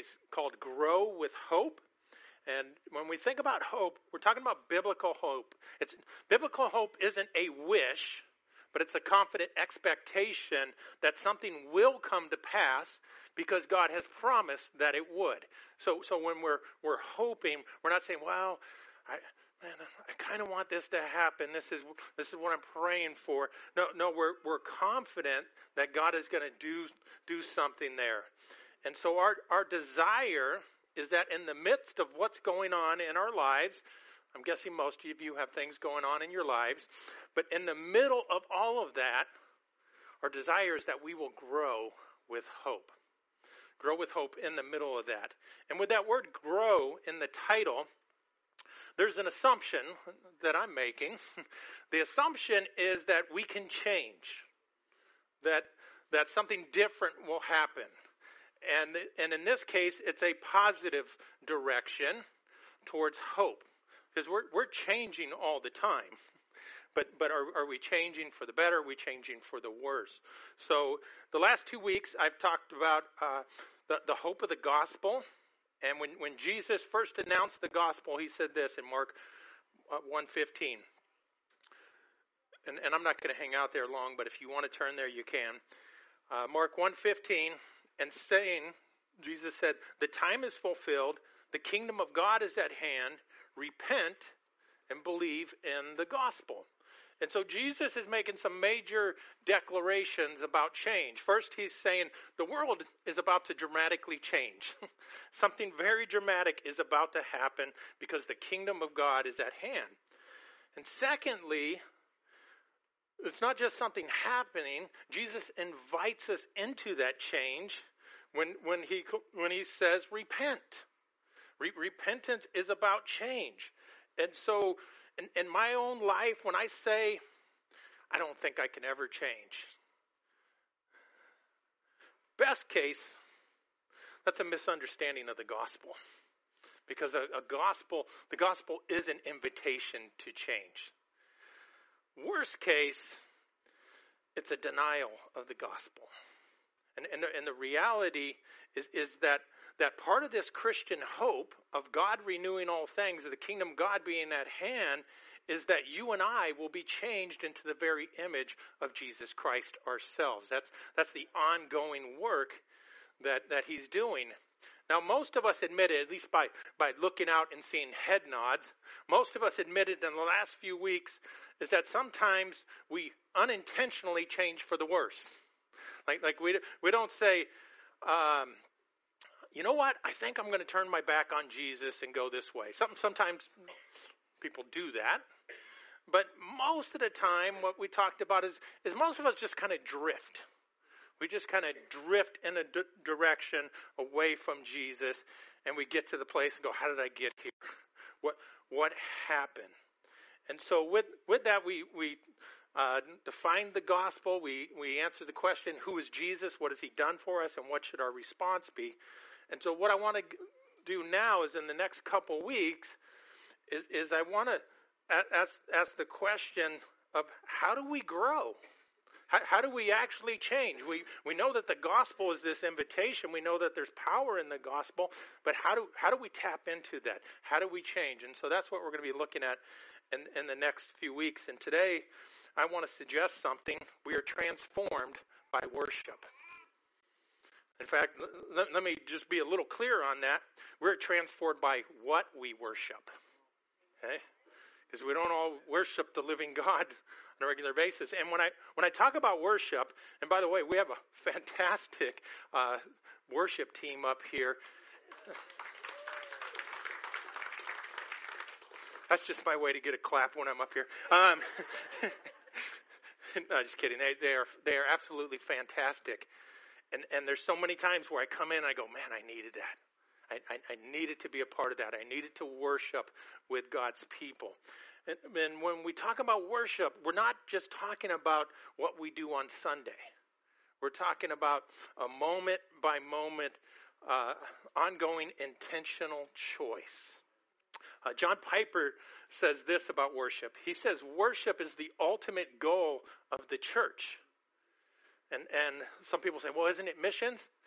called Grow with Hope. And when we think about hope, we're talking about biblical hope. Biblical hope isn't a wish, but it's a confident expectation that something will come to pass because God has promised that it would. So when we're hoping, we're not saying, well, I kind of want this to happen. This is what I'm praying for. No, we're confident that God is going to do something there. And so our desire is that in the midst of what's going on in our lives, I'm guessing most of you have things going on in your lives, but in the middle of all of that, our desire is that we will grow with hope. Grow with hope in the middle of that. And with that word grow in the title, there's an assumption that I'm making. The assumption is that we can change, that something different will happen. And in this case, it's a positive direction towards hope, because we're changing all the time. But are we changing for the better? Are we changing for the worse? So the last 2 weeks, I've talked about the hope of the gospel. And when Jesus first announced the gospel, he said this in Mark 1:15. And I'm not going to hang out there long, but if you want to turn there, you can. Mark 1:15, and saying, Jesus said, "The time is fulfilled, the kingdom of God is at hand, repent and believe in the gospel." And so Jesus is making some major declarations about change. First, he's saying the world is about to dramatically change. Something very dramatic is about to happen because the kingdom of God is at hand. And secondly, it's not just something happening. Jesus invites us into that change when he says repent. Repentance is about change. And so in my own life, when I say, I don't think I can ever change, best case, that's a misunderstanding of the gospel. Because the gospel is an invitation to change. Worst case, it's a denial of the gospel. And the reality is that part of this Christian hope of God renewing all things, of the kingdom of God being at hand, is that you and I will be changed into the very image of Jesus Christ ourselves. That's the ongoing work that he's doing. Now, most of us admitted, at least by looking out and seeing head nods, most of us admitted in the last few weeks is that sometimes we unintentionally change for the worse. Like we don't say, you know what, I think I'm going to turn my back on Jesus and go this way. Sometimes people do that. But most of the time, what we talked about is most of us just kind of drift. We just kind of drift in a direction away from Jesus, and we get to the place and go, how did I get here? What happened? And so with that, we defined the gospel. We answered the question, who is Jesus? What has he done for us? And what should our response be? And so what I want to do now is in the next couple weeks is I want to ask the question of how do we grow? How do we actually change? We know that the gospel is this invitation. We know that there's power in the gospel, but how do we tap into that? How do we change? And so that's what we're going to be looking at in the next few weeks. And today, I want to suggest something. We are transformed by worship. In fact, let me just be a little clear on that. We're transformed by what we worship. Okay? Because we don't all worship the living God on a regular basis. And when I talk about worship, and by the way, we have a fantastic worship team up here. That's just my way to get a clap when I'm up here. No, just kidding. They are absolutely fantastic. And there's so many times where I come in and I go, man, I needed that. I needed to be a part of that. I needed to worship with God's people. And when we talk about worship, we're not just talking about what we do on Sunday. We're talking about a moment by moment, ongoing intentional choice. John Piper says this about worship. He says worship is the ultimate goal of the church. And some people say, well, isn't it missions?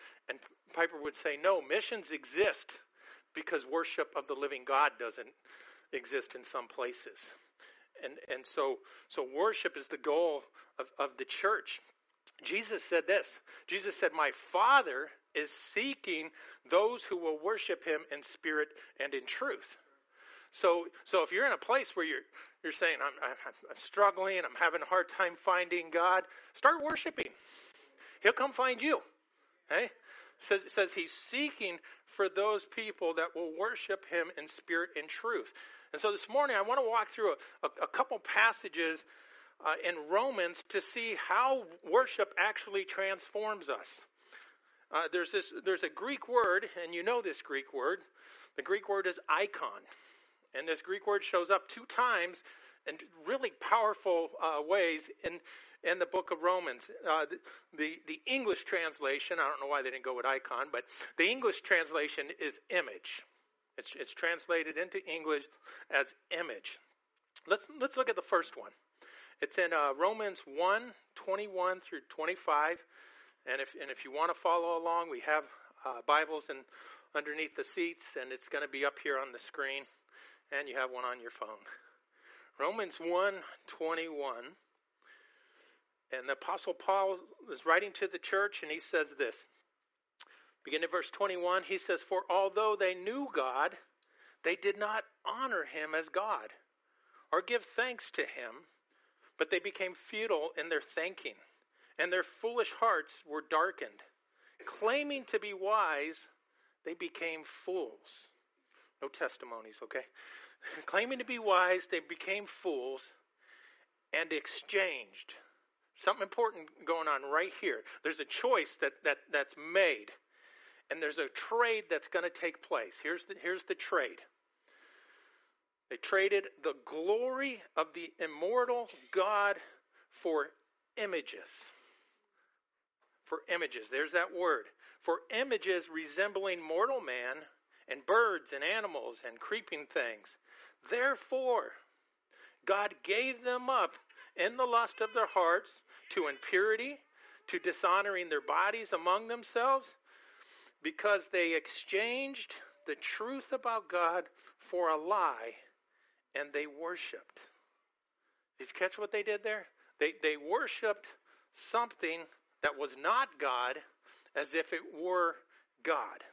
And Piper would say, no, missions exist because worship of the living God doesn't exist in some places. And so worship is the goal of the church. Jesus said this. Jesus said, my Father is seeking those who will worship him in spirit and in truth. So if you're in a place where you're saying, I'm struggling, I'm having a hard time finding God, start worshiping. He'll come find you. Okay? It says he's seeking for those people that will worship him in spirit and truth. And so this morning I want to walk through a couple passages in Romans to see how worship actually transforms us. There's a Greek word, and you know this Greek word. The Greek word is icon. And this Greek word shows up 2 times in really powerful ways in the book of Romans. The English translation, I don't know why they didn't go with icon, but the English translation is image. It's translated into English as image. Let's look at the first one. It's in Romans 1:21 through 25. And if you want to follow along, we have Bibles underneath the seats, and it's going to be up here on the screen, and you have one on your phone. Romans 1:21. And the Apostle Paul is writing to the church, and he says this. Beginning at verse 21, he says, for although they knew God, they did not honor him as God or give thanks to him, but they became futile in their thinking, and their foolish hearts were darkened. Claiming to be wise, they became fools. No testimonies, okay? Claiming to be wise, they became fools and exchanged. Something important going on right here. There's a choice that's made, and there's a trade that's going to take place. Here's the trade. They traded the glory of the immortal God for images. For images. There's that word. For images resembling mortal man and birds and animals and creeping things. Therefore, God gave them up in the lust of their hearts to impurity, to dishonoring their bodies among themselves, because they exchanged the truth about God for a lie, and they worshipped. Did you catch what they did there? They worshipped something that was not God as if it were God.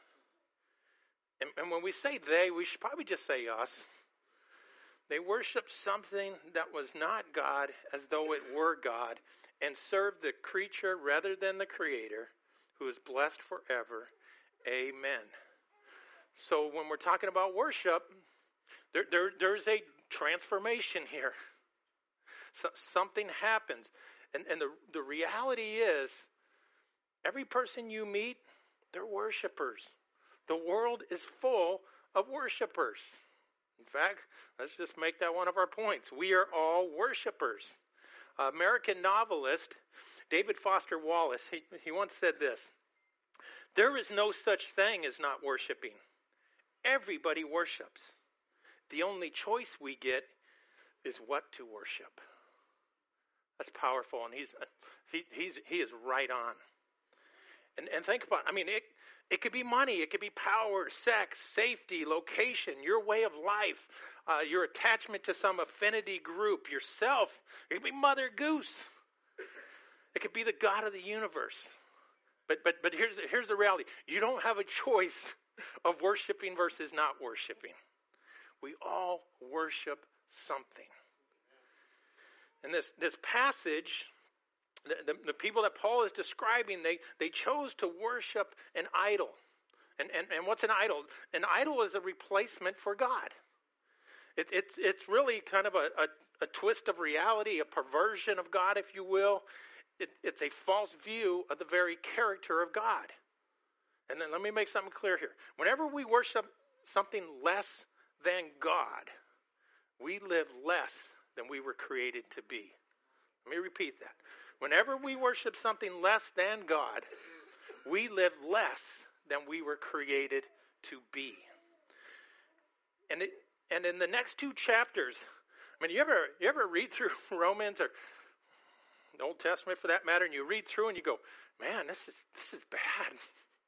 And when we say they, we should probably just say us. They worshiped something that was not God as though it were God, and served the creature rather than the Creator, who is blessed forever. Amen. So when we're talking about worship, there's a transformation here. Something happens. And the reality is, every person you meet, they're worshipers. The world is full of worshipers. In fact, let's just make that one of our points. We are all worshipers. American novelist David Foster Wallace, he once said this: there is no such thing as not worshiping. Everybody worships. The only choice we get is what to worship. That's powerful, and he is right on. And think about it. I mean, it could be money, it could be power, sex, safety, location, your way of life, your attachment to some affinity group, yourself. It could be Mother Goose. It could be the God of the universe. But here's the reality. You don't have a choice of worshiping versus not worshiping. We all worship something. And this passage, the people that Paul is describing, they chose to worship an idol. And what's an idol? An idol is a replacement for God. It's really kind of a twist of reality, a perversion of God, if you will. It's a false view of the very character of God. And then let me make something clear here. Whenever we worship something less than God, we live less than we were created to be. Let me repeat that. Whenever we worship something less than God, we live less than we were created to be. And in the next 2 chapters, I mean, you ever read through Romans or the Old Testament for that matter, and you read through and you go, man, this is bad.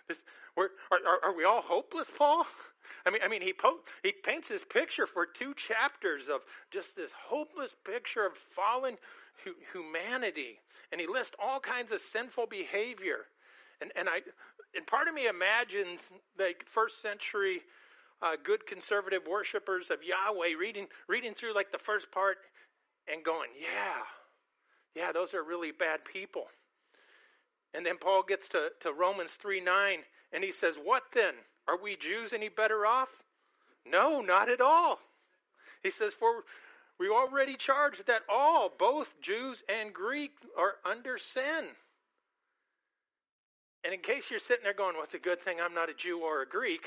Are we all hopeless, Paul? I mean, he paints this picture for 2 chapters of just this hopeless picture of fallen humanity, and he lists all kinds of sinful behavior, and part of me imagines like first century good conservative worshipers of Yahweh reading through like the first part and going, yeah, those are really bad people. And then Paul gets to Romans 3:9, and he says, what then? Are we Jews any better off? No, not at all. He says, for we already charged that all, both Jews and Greeks, are under sin. And in case you're sitting there going, well, it's a good thing I'm not a Jew or a Greek,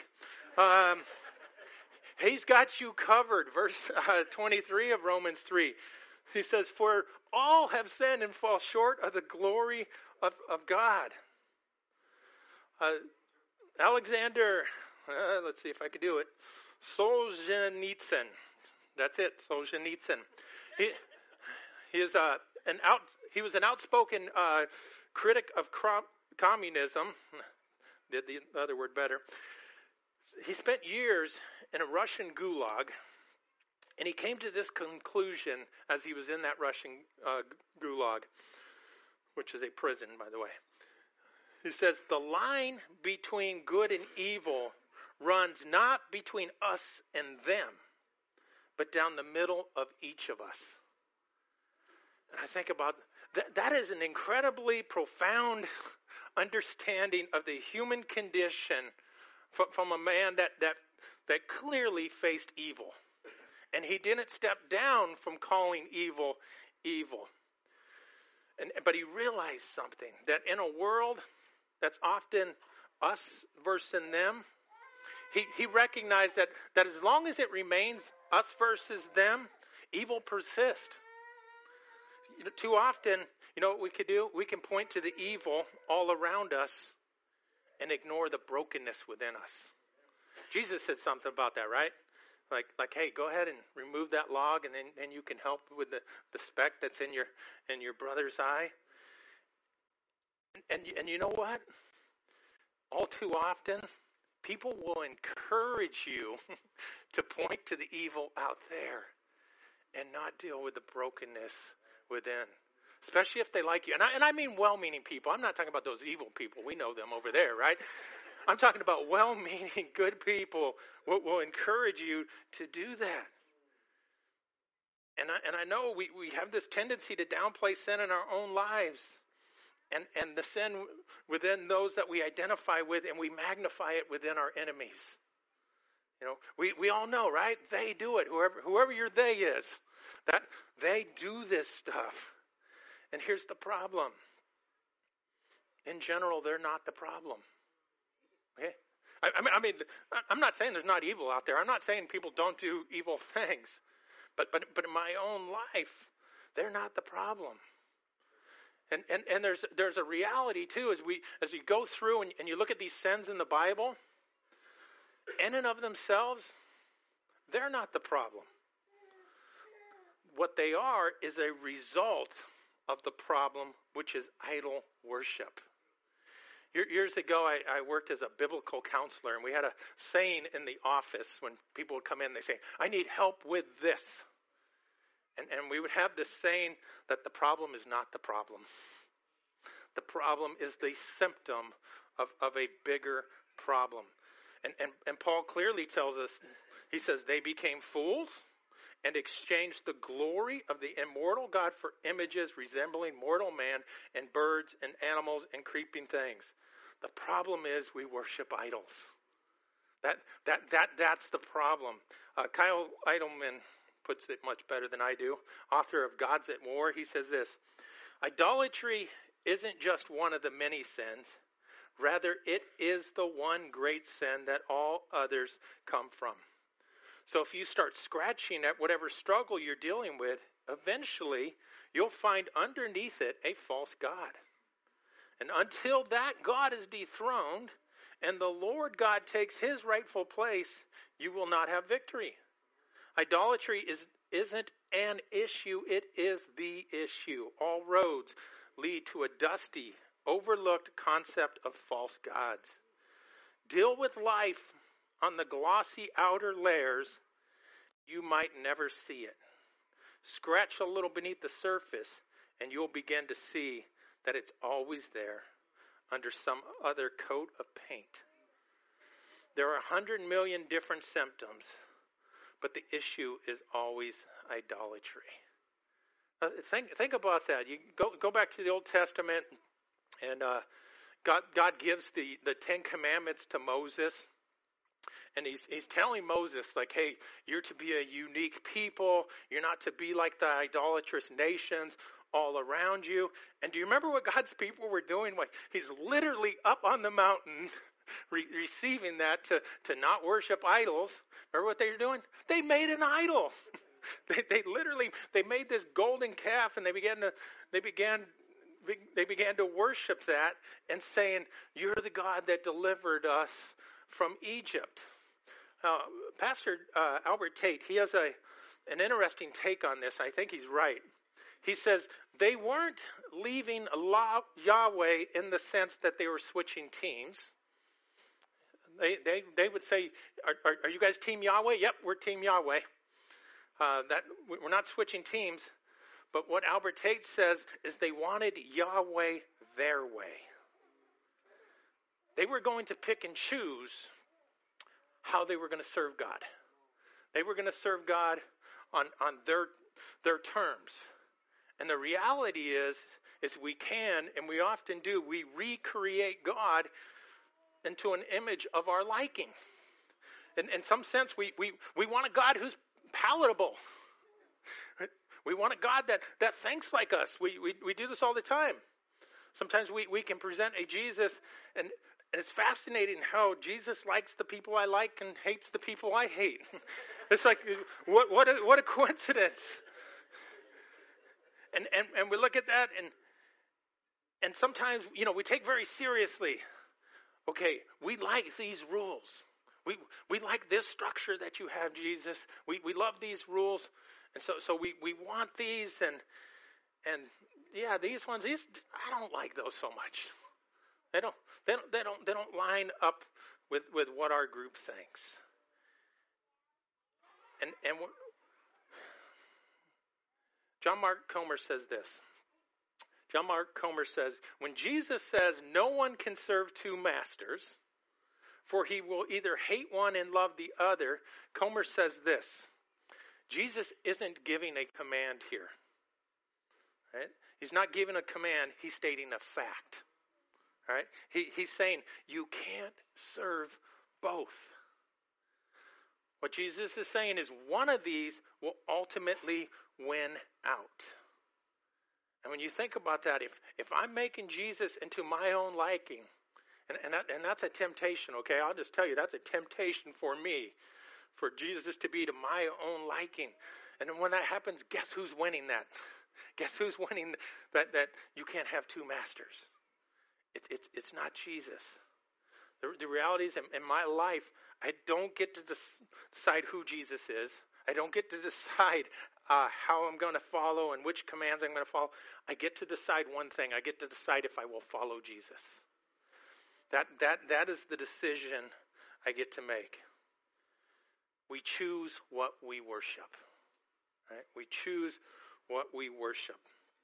he's got you covered. Verse 23 of Romans 3. He says, for all have sinned and fall short of the glory of God. Alexander, let's see if I can do it. Solzhenitsyn. That's it, Solzhenitsyn. He was an outspoken critic of communism. Did the other word better. He spent years in a Russian gulag, and he came to this conclusion as he was in that Russian gulag, which is a prison, by the way. He says, the line between good and evil runs not between us and them, but down the middle of each of us. And I think about that is an incredibly profound understanding of the human condition from a man that clearly faced evil. And he didn't step down from calling evil. But he realized something, that in a world that's often us versus them, he recognized that as long as it remains us versus them, evil persists. Too often, what we could do? We can point to the evil all around us and ignore the brokenness within us. Jesus said something about that, right? Like, hey, go ahead and remove that log, and then you can help with the speck that's in your brother's eye. And you know what? All too often, people will encourage you to point to the evil out there and not deal with the brokenness within. Especially if they like you. And I mean well-meaning people. I'm not talking about those evil people. We know them over there, right? I'm talking about well-meaning, good people will encourage you to do that. And I know we have this tendency to downplay sin in our own lives. And the sin within those that we identify with, and we magnify it within our enemies. We all know, right? They do it. Whoever your they is, that they do this stuff. And here's the problem. In general, they're not the problem. Okay? I mean, I'm not saying there's not evil out there. I'm not saying people don't do evil things. But in my own life, they're not the problem. And there's a reality too as you go through and you look at these sins in the Bible, in and of themselves, they're not the problem. What they are is a result of the problem, which is idol worship. Years ago, I worked as a biblical counselor, and we had a saying in the office when people would come in, they say, I need help with this. And we would have this saying that the problem is not the problem. The problem is the symptom of a bigger problem. And Paul clearly tells us, he says, they became fools and exchanged the glory of the immortal God for images resembling mortal man and birds and animals and creeping things. The problem is we worship idols. That's the problem. Kyle Idleman puts it much better than I do. Author of Gods at War, he says this: idolatry isn't just one of the many sins. Rather, it is the one great sin that all others come from. So if you start scratching at whatever struggle you're dealing with, eventually you'll find underneath it a false god. And until that God is dethroned and the Lord God takes his rightful place, you will not have victory. Idolatry isn't an issue, it is the issue. All roads lead to a dusty, overlooked concept of false gods. deal with life on the glossy outer layers, you might never see it. Scratch a little beneath the surface, and you'll begin to see that it's always there under some other coat of paint. There are 100 million different symptoms, but the issue is always idolatry. Think about that. You go back to the Old Testament, and God gives the Ten Commandments to Moses. And he's telling Moses, like, hey, you're to be a unique people. You're not to be like the idolatrous nations all around you. And do you remember what God's people were doing? Like, he's literally up on the mountain receiving that to not worship idols. Remember what they were doing? They made an idol. They made this golden calf, and they began to worship that and saying, you're the God that delivered us from Egypt. Pastor Albert Tate, he has an interesting take on this. I think he's right. He says they weren't leaving Yahweh in the sense that they were switching teams. They would say, are you guys Team Yahweh? Yep, we're Team Yahweh. That we're not switching teams. But what Albert Tate says is they wanted Yahweh their way. They were going to pick and choose how they were going to serve God. They were going to serve God on their terms. And the reality is we can, and we often do, we recreate God into an image of our liking. In some sense, we want a God who's palatable. We want a God that thinks like us. We do this all the time. Sometimes we can present a Jesus, and it's fascinating how Jesus likes the people I like and hates the people I hate. It's like, what a coincidence. And we look at that, and sometimes, we take very seriously, okay, we like these rules. We like this structure that you have, Jesus. We love these rules. And so we want these, and yeah, these ones, I don't like those so much. They don't line up with what our group thinks. And John Mark Comer says this. John Mark Comer says, when Jesus says no one can serve two masters, for he will either hate one and love the other, Comer says this. Jesus isn't giving a command here. Right? He's not giving a command, he's stating a fact. Right? He's saying you can't serve both. What Jesus is saying is one of these will ultimately win out. And when you think about that, if I'm making Jesus into my own liking, and that's a temptation, okay? I'll just tell you, that's a temptation for me, for Jesus to be to my own liking. And then when that happens, guess who's winning that? Guess who's winning that you can't have two masters? It's not Jesus. The reality is, in my life, I don't get to decide who Jesus is. I don't get to decide how I'm going to follow and which commands I'm going to follow. I get to decide one thing. I get to decide if I will follow Jesus. That is the decision I get to make. We choose what we worship. Right? We choose what we worship.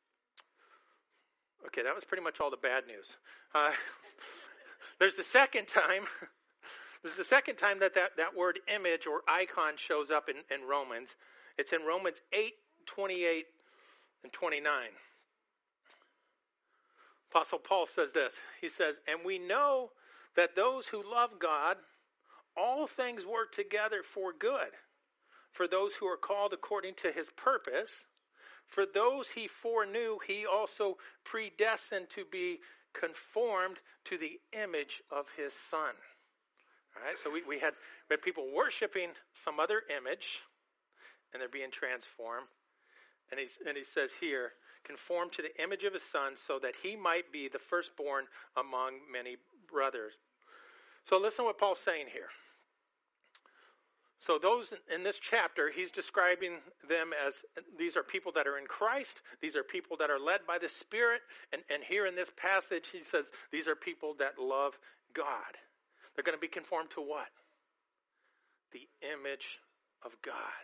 Okay, that was pretty much all the bad news. There's the second time. This is the second time that word image or icon shows up in Romans. It's in Romans 8:28 and 29. Apostle Paul says this. He says, and we know that those who love God, all things work together for good, for those who are called according to his purpose. For those he foreknew, he also predestined to be conformed to the image of his Son. All right, so we had people worshiping some other image, and they're being transformed. And he says here, conformed to the image of his Son, so that he might be the firstborn among many brothers. So listen to what Paul's saying here. So those in this chapter, he's describing them as, these are people that are in Christ. These are people that are led by the Spirit. And here in this passage, he says, these are people that love God. They're going to be conformed to what? The image of God.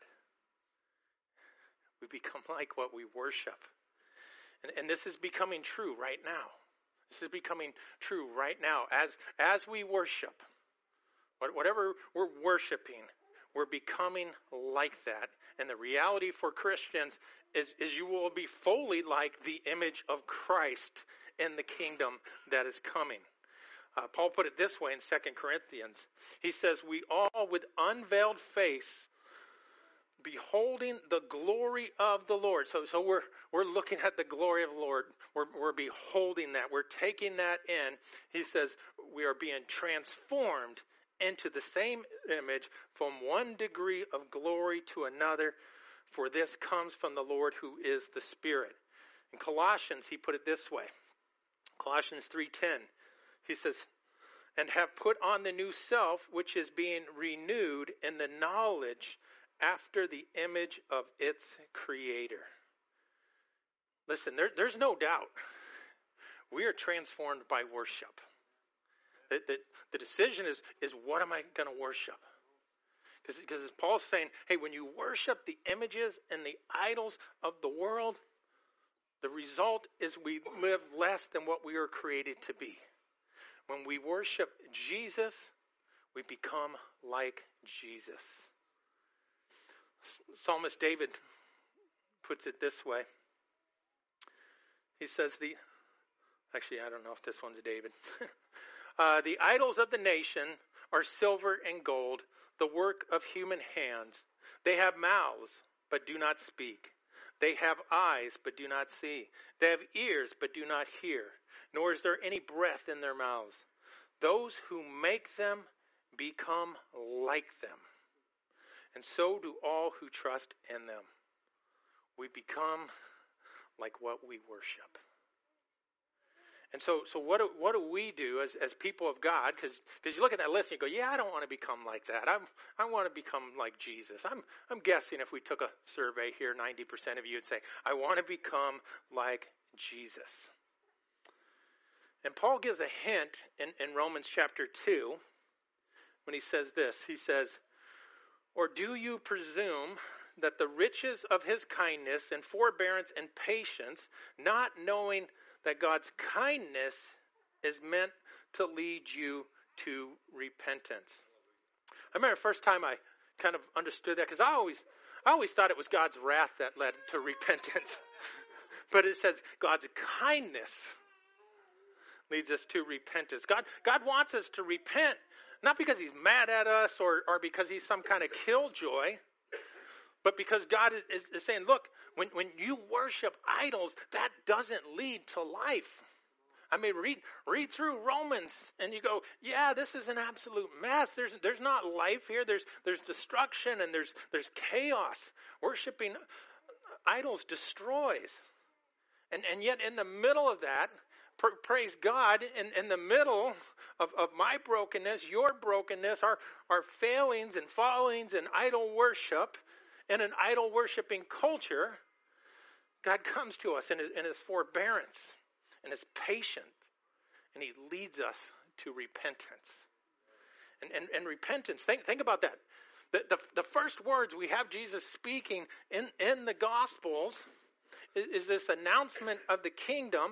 We become like what we worship. And this is becoming true right now. This is becoming true right now. As we worship, whatever we're worshiping, we're becoming like that. And the reality for Christians is you will be fully like the image of Christ in the kingdom that is coming. Paul put it this way in 2 Corinthians. He says, we all with unveiled face, beholding the glory of the Lord. So we're looking at the glory of the Lord. We're beholding that. We're taking that in. He says we are being transformed into the same image from one degree of glory to another. For this comes from the Lord who is the Spirit. In Colossians, he put it this way. Colossians 3:10. He says, and have put on the new self, which is being renewed in the knowledge after the image of its creator. Listen, there's no doubt. We are transformed by worship. The decision is what am I going to worship? Because as Paul's saying, hey, when you worship the images and the idols of the world, the result is we live less than what we were created to be. When we worship Jesus, we become like Jesus. Psalmist David puts it this way. He says actually, I don't know if this one's David. The idols of the nation are silver and gold, the work of human hands. They have mouths, but do not speak. They have eyes, but do not see. They have ears, but do not hear. Nor is there any breath in their mouths. Those who make them become like them. And so do all who trust in them. We become like what we worship. And so what do we do as people of God? Because you look at that list and you go, yeah, I don't want to become like that. I want to become like Jesus. I'm guessing if we took a survey here, 90% of you would say, I want to become like Jesus. And Paul gives a hint in Romans chapter 2 when he says this. He says, or do you presume that the riches of his kindness and forbearance and patience, not knowing that God's kindness is meant to lead you to repentance? I remember the first time I kind of understood that, because I always thought it was God's wrath that led to repentance. But it says God's kindness leads us to repentance. God wants us to repent, not because he's mad at us or because he's some kind of killjoy, but because God is saying, look, when you worship idols, that doesn't lead to life. I mean, read through Romans and you go, yeah, this is an absolute mess. There's not life here. There's destruction and there's chaos. Worshiping idols destroys. And yet in the middle of that, praise God, in the middle of my brokenness, your brokenness, our failings and fallings and idol worship, in an idol worshiping culture, God comes to us in his forbearance and his patience, and he leads us to repentance. And repentance, think about that. The first words we have Jesus speaking in the Gospels is this announcement of the kingdom,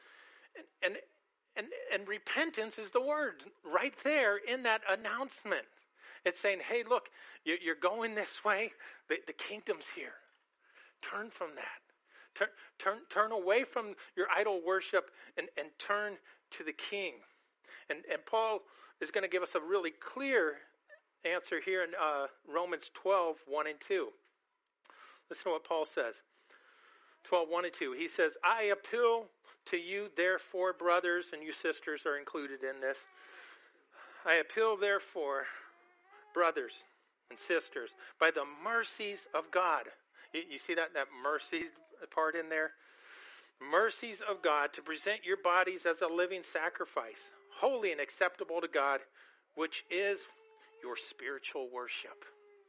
and repentance is the word right there in that announcement. It's saying, hey, look, you're going this way. The kingdom's here. Turn from that. Turn away from your idol worship and turn to the King. And Paul is going to give us a really clear answer here in Romans 12, 1 and 2. Listen to what Paul says. 12, 1 and 2. He says, I appeal to you, therefore, brothers, and you sisters are included in this. I appeal, therefore, brothers and sisters, by the mercies of God. You see that mercy part in there? Mercies of God, to present your bodies as a living sacrifice, holy and acceptable to God, which is your spiritual worship.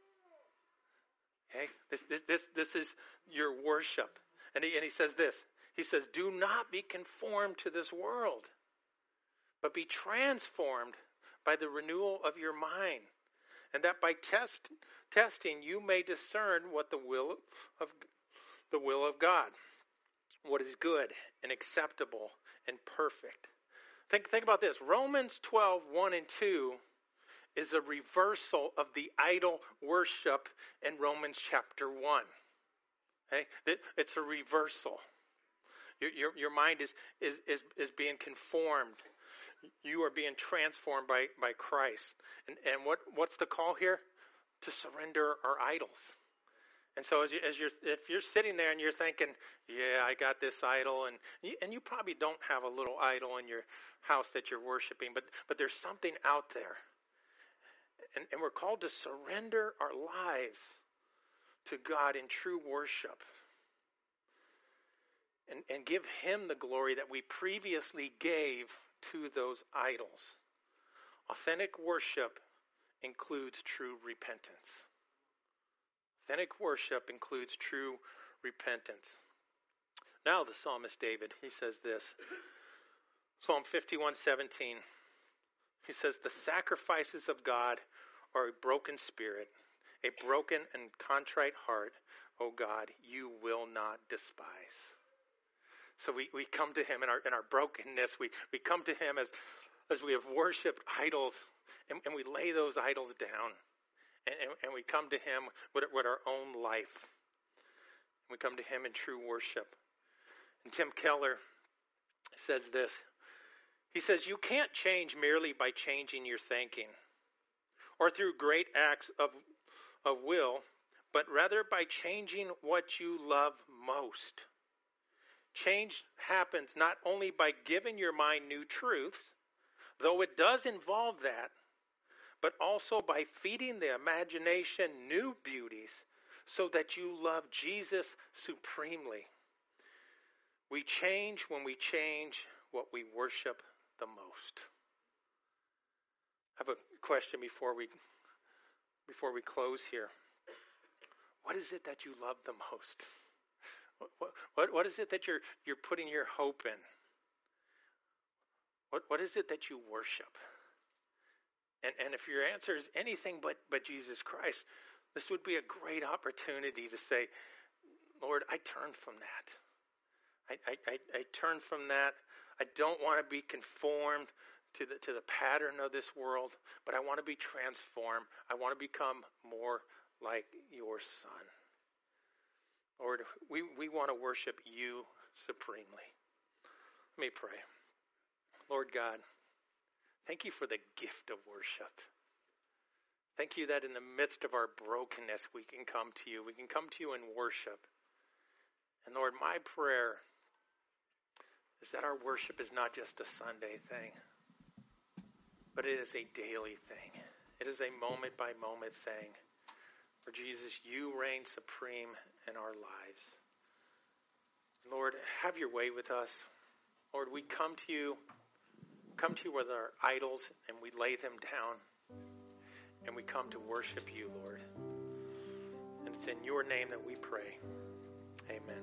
Okay? This is your worship. And he says this. He says, do not be conformed to this world, but be transformed by the renewal of your mind, and that by testing you may discern what the will of God, what is good and acceptable and perfect. Think about this. Romans 12:1 and 2 is a reversal of the idol worship in Romans chapter 1. Okay? It's a reversal. Your mind is being conformed. You are being transformed by Christ. And what's the call here? To surrender our idols. And so if you're sitting there and you're thinking, yeah, I got this idol, and you probably don't have a little idol in your house that you're worshiping, but there's something out there. And we're called to surrender our lives to God in true worship. And give Him the glory that we previously gave to those idols. Authentic worship includes true repentance. Authentic worship includes true repentance. Now the psalmist David, he says this. Psalm 51:17. He says, the sacrifices of God are a broken spirit, a broken and contrite heart, O God, you will not despise. So we come to Him in our brokenness. We come to Him as we have worshipped idols, and we lay those idols down. And we come to Him with our own life. We come to Him in true worship. And Tim Keller says this. He says, you can't change merely by changing your thinking or through great acts of will, but rather by changing what you love most. Change happens not only by giving your mind new truths, though it does involve that, but also by feeding the imagination new beauties so that you love Jesus supremely. We change when we change what we worship the most. I have a question before we close here. What is it that you love the most? What is it that you're putting your hope in? What is it that you worship? And if your answer is anything but Jesus Christ, this would be a great opportunity to say, Lord, I turn from that. I turn from that. I don't want to be conformed to the pattern of this world, but I want to be transformed. I want to become more like your Son. Lord, we want to worship you supremely. Let me pray. Lord God, thank you for the gift of worship. Thank you that in the midst of our brokenness, we can come to you. We can come to you in worship. And Lord, my prayer is that our worship is not just a Sunday thing, but it is a daily thing. It is a moment-by-moment thing. For Jesus, you reign supreme in our lives. Lord, have your way with us. Lord, we come to you with our idols, and we lay them down, and we come to worship you, Lord. And it's in your name that we pray. Amen.